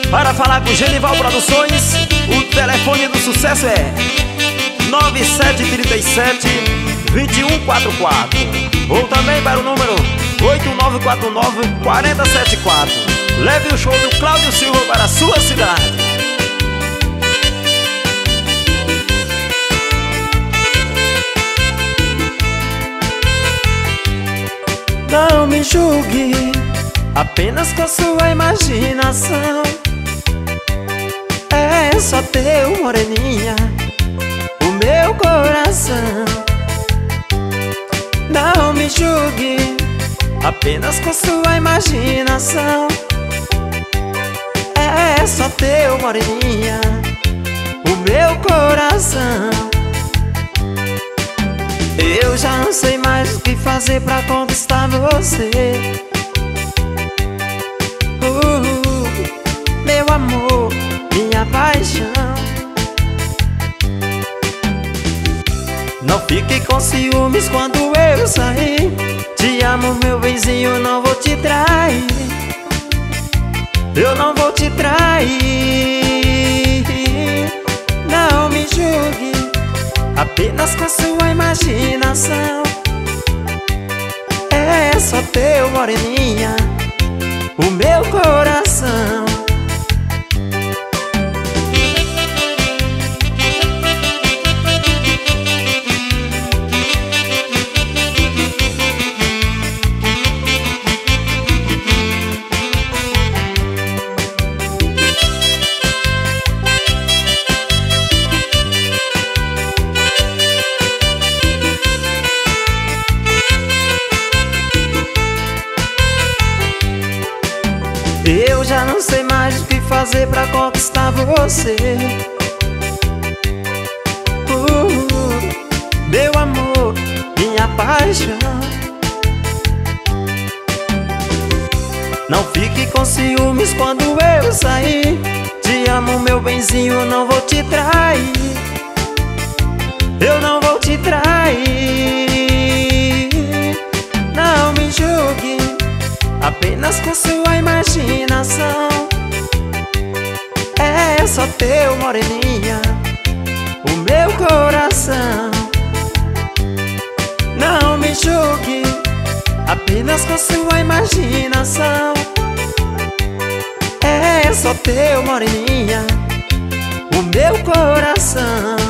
Para falar com Genival Produções, o telefone do sucesso é 9737-2144, ou também para o número 8949-4074. Leve o show do Cláudio Silva para a sua cidade. Não me julgue apenas com a sua imaginação. É só teu, moreninha, o meu coração. Não me julgue apenas com a sua imaginação. É só teu, moreninha, o meu coração. Eu já não sei mais o que fazer pra conquistar você. Meu amor, minha paixão. Não fique com ciúmes quando eu sair. Te amo, meu benzinho, não vou te trair. Eu não vou te trair. Não me julgue apenas com a sua imaginação. É só teu, moreninha, o meu coração. Eu já não sei mais o que fazer pra conquistar você. Meu amor, minha paixão. Não fique com ciúmes quando eu sair. Te amo, meu benzinho, não vou te trair. Eu não vou te trair. Não me julgue apenas com sua imaginação. É só teu, moreninha, o meu coração. Não me julgue apenas com sua imaginação. É só teu, moreninha, o meu coração.